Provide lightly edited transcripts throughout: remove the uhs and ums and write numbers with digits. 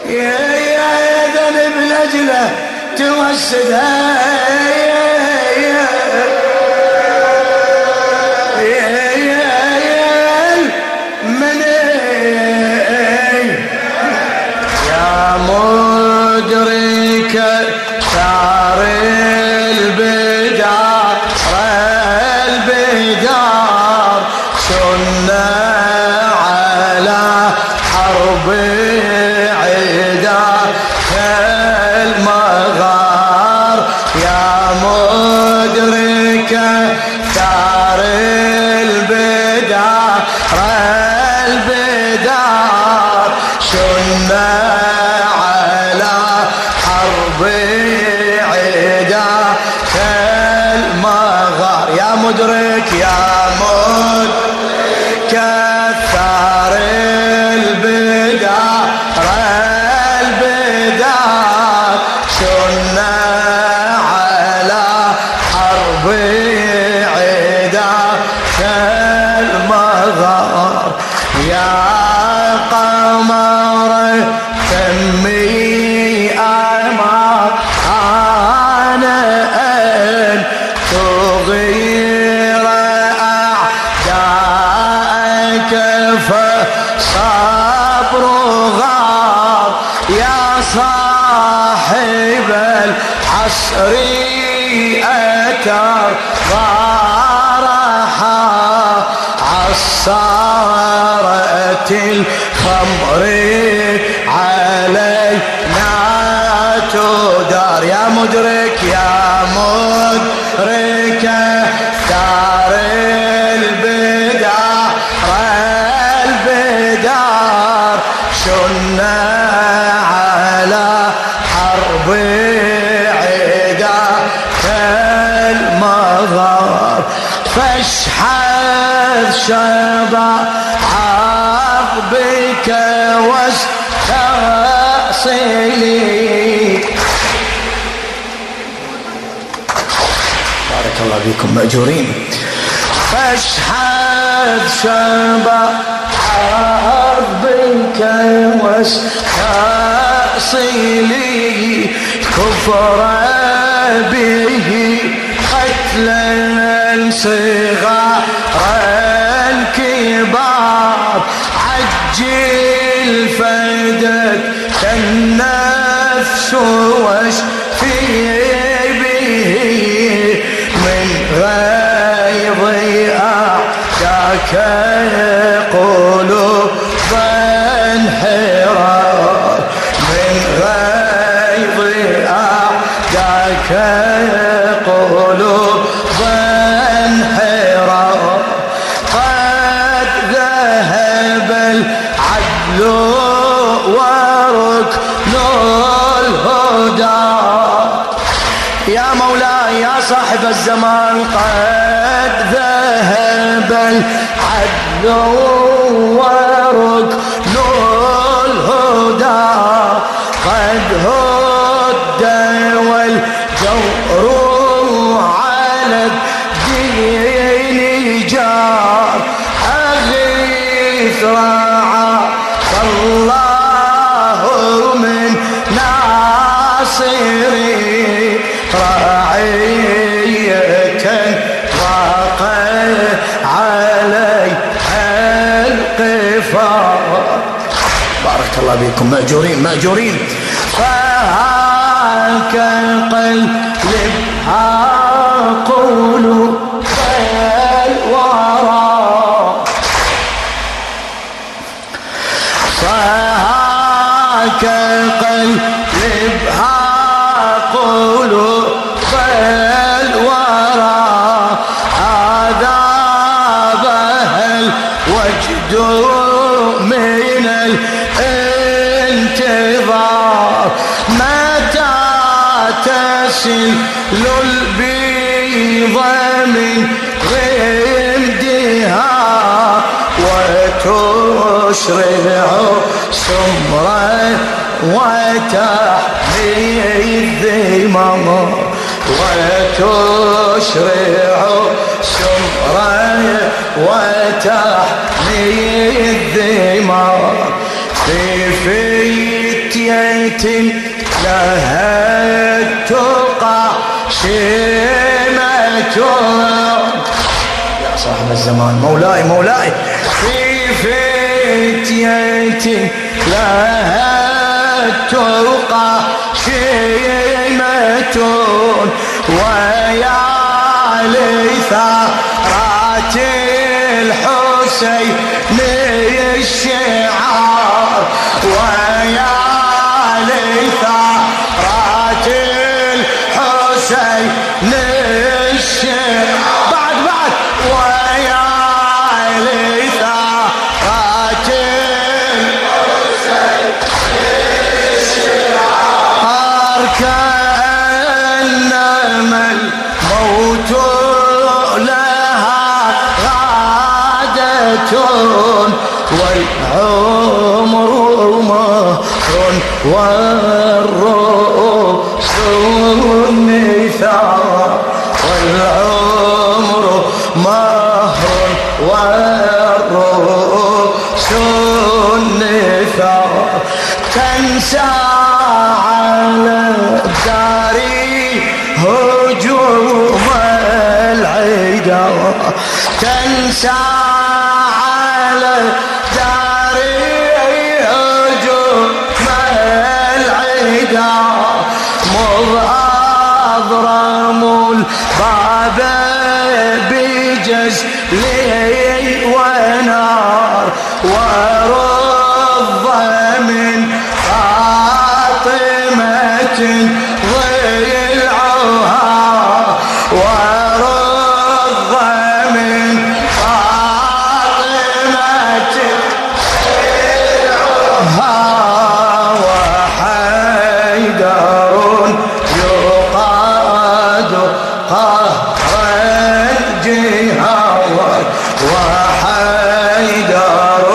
يا ذنب لجله توسدها مدرك يا مدرك كثار البدار البدار شنا على حرب عدا كالمغار يا قمر تمي أمار أنا أن تغير فصبر غار يا صاحب العصر أتر غارها عصارة الخمر علينا تدار يا مدرك يا مدرك دار البدار البدار شنا على حرب عدا كالمغار فاشحذ شباب بك واستأصلي. بارك الله فيكم مأجورين. فاشحذ شباب بك واستأصلي كفر به قتلا صغارا كبار عجل فدك النفس واشفي به من غيظ أعداك قلوبا انحرار من غيظ أعداك قلوبا انحرار قد ذهب العدل وركن الهدى يا مولاي يا صاحب الزمان قد ذهب العدل وركن الهدى قد هد والجور على الدين جار أغيث رعاك الله من ناصري رعية وقع عليها القفار. بارك الله بكم مأجورين مأجورين. فهاك قلبها قلوب الورى فهاك قلبها قلوب الورى عذابها الوجد من الانتظار متى تسل البيض من غمدها وتشرع سمرا وتحمي الذمم وتشرع سمرا وتحمي الذمم في لها التقى شيمة. يا صاحب الزمان مولاي مولاي. في فتية لها التقى شيمة ويا لثارات الحسين الشعار ويا لثارات الحسين الشعار. بعد ويا لثارات الحسين الشعار كأنما الموت لها غادة والعمر مهر والرؤوس النثار. والعمر مهر والرؤوس النثار. تنسى على الدار هجوم العدا. تنسى على الدار هجوم العدا. مض أضرم الباب بجزل ونار ورض من فاطمة ضلعها. ورض من فاطمة ضلعها. وحيدر يقاد قهر الجهاد. وحيدر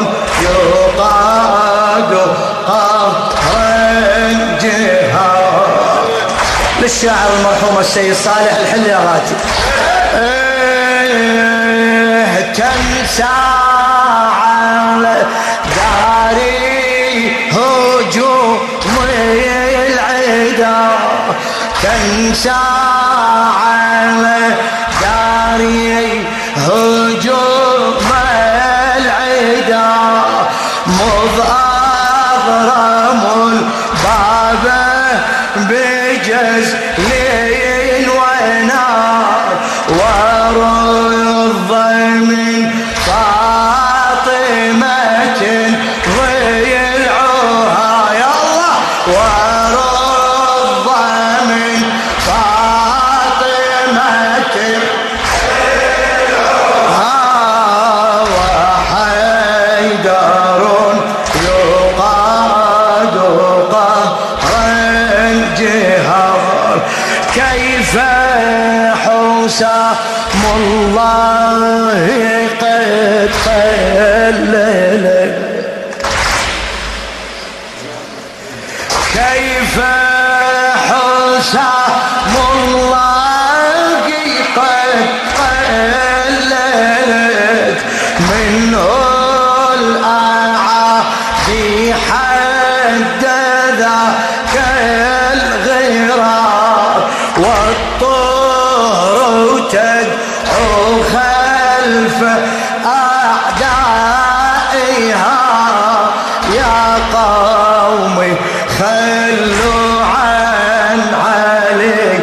يقاد قهر الجهاد. للشاعر المرحوم السيد صالح الحلي غاتي. تنسى على داري هجوم العدا. تنسى على داري هجوم العدا. مض أضرم الباب بجزل ونار ورض من فاطمة ضلعها. يا الله. ورض من فاطمة ضلعها. وحيدر يقاد قهر الجهار. كيف حسام الله قد قلل. كيف حسام الله قد قللت منه الأعادي حد ذاك الغرار. والطهر تدعو خلف أعدائها. يا قومي خلوا عن علي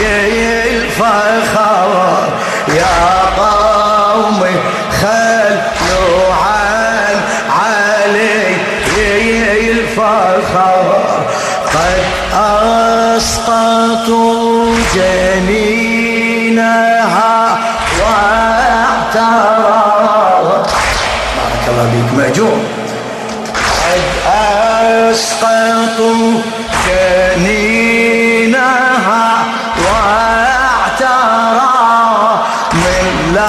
الفخر. يا قومي خلوا عن علي الفخر. قد أسقطوا جنينها واعترى. بارك الله بيك مأجور. قد أسقطوا جنينها واعترى من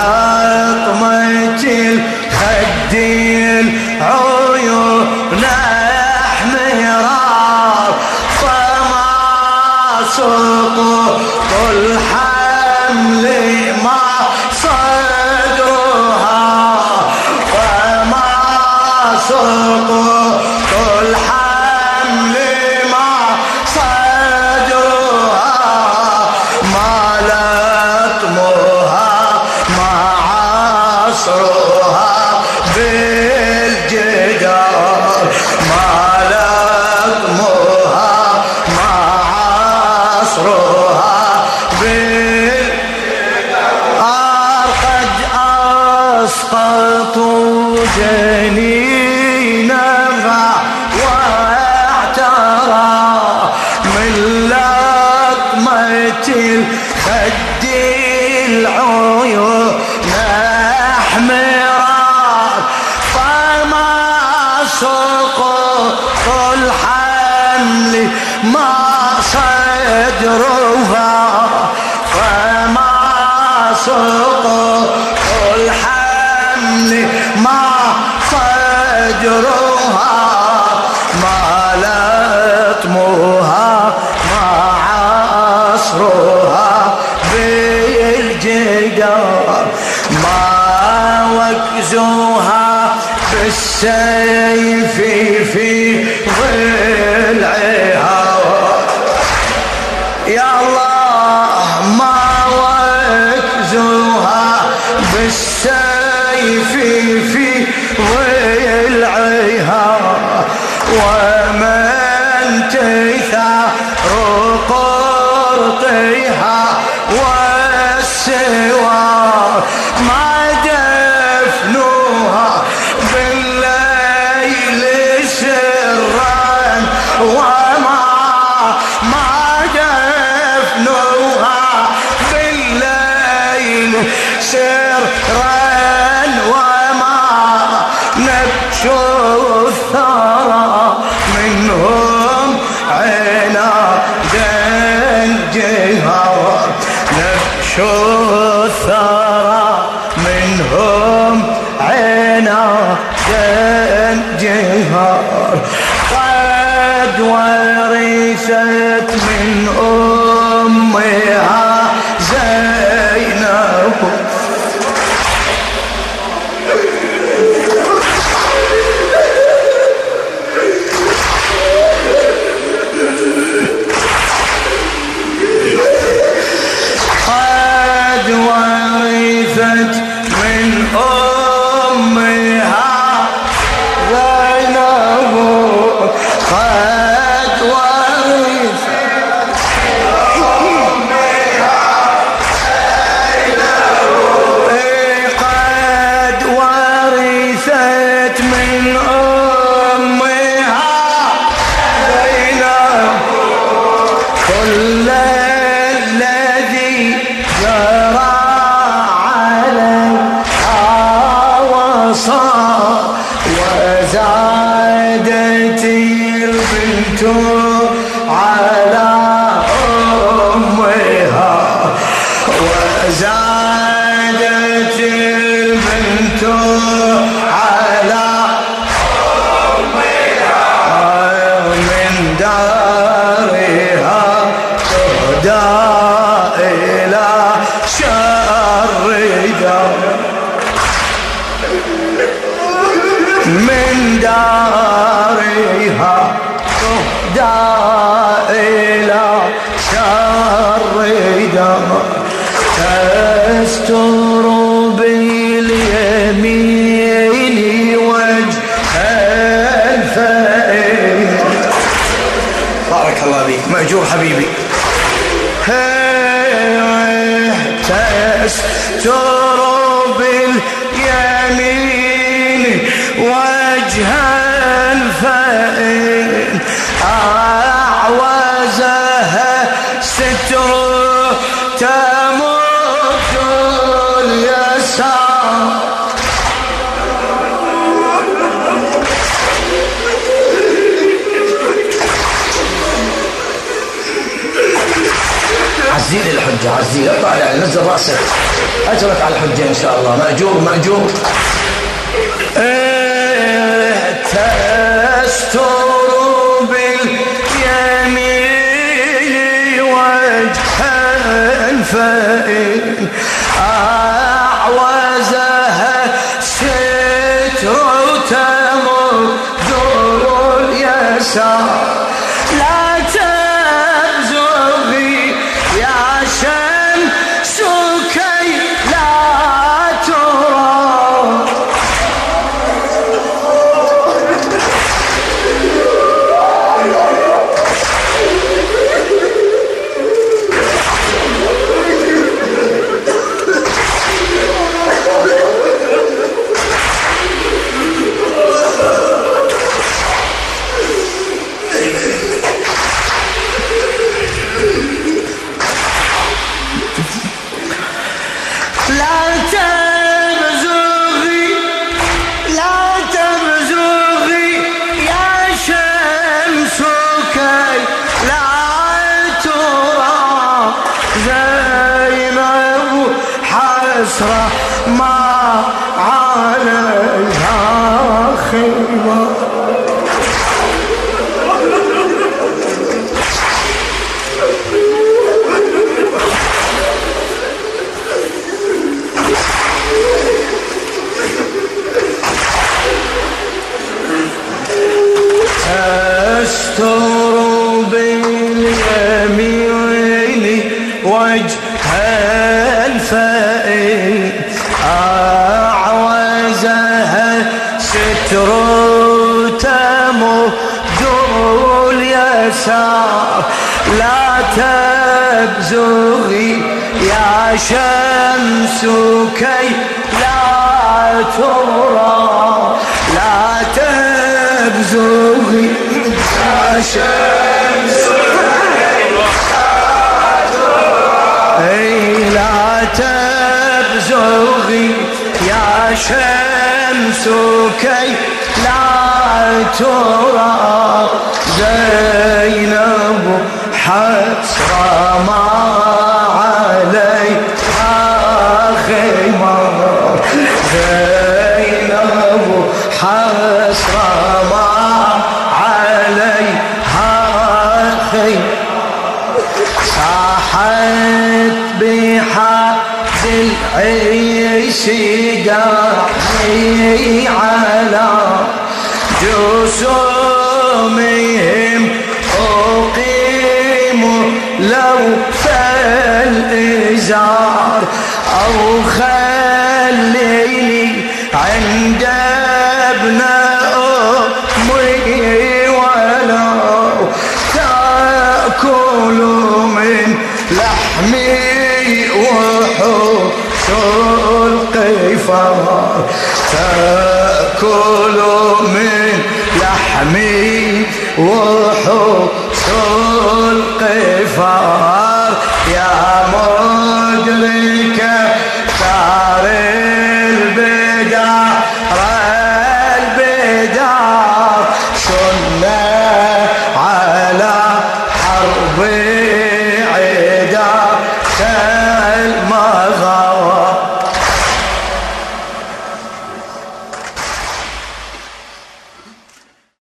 لطمة الخد العيون احمرار. فما سقط الحمل ما صدرها. فما سقط الحمل ما صدرها فما سقط الحمل ما صدرها ما لطمها ما عصرها بالجدار ما وكزوها بالسيف في ضلعها يا الله ما وكزوها بالسيف في ضلعها ومن تثار قرطها والسوار ما دفنوها بالليل سرا وما دفنوها بالليل سرا وما نبشوا الثرى منهم عنادا جهار نبشوا الثرى منهم عنادا جهار قد ورثت من أمها زينب ورثت من أمها زينب قد ورثت قد ورثت من أمها زينب كل الذي جرى وزادت البنت على أمها وزادت البنت على أمها من دارها تهدى إلى شر دار من دارها تهدى إلى شر دار تستر باليمين وجه الفئن بارك الله بك مأجور حبيبي تستر باليمين وجه الفئن أعوزها ستر تمد اليسار عزيل الحجة عزيل اطلع على نزل رأسك أجرك على الحجة إن شاء الله مأجور مأجور تستر باليمين وجه الفئن أعوزها ستر تمد اليسار لا تبزغي يا شمس كي لا ترى أستر باليمين وجه الفائد أعوزها ستر تمد اليسار لا تبزغي يا شمس كي لا ترى لا تبزغي يا شمس لا تبزغي يا شمس كي لا ترى زينب حسرة ما عليها خمار زينب حسرة ما عليها خمار صاحت بحد العيش داعي على جسومهم أقيم لو فالإزار أو خليني عند ابن أمي ولو تأكل من لحمي وحوش القفار تأكل من لحمي وحوش القفار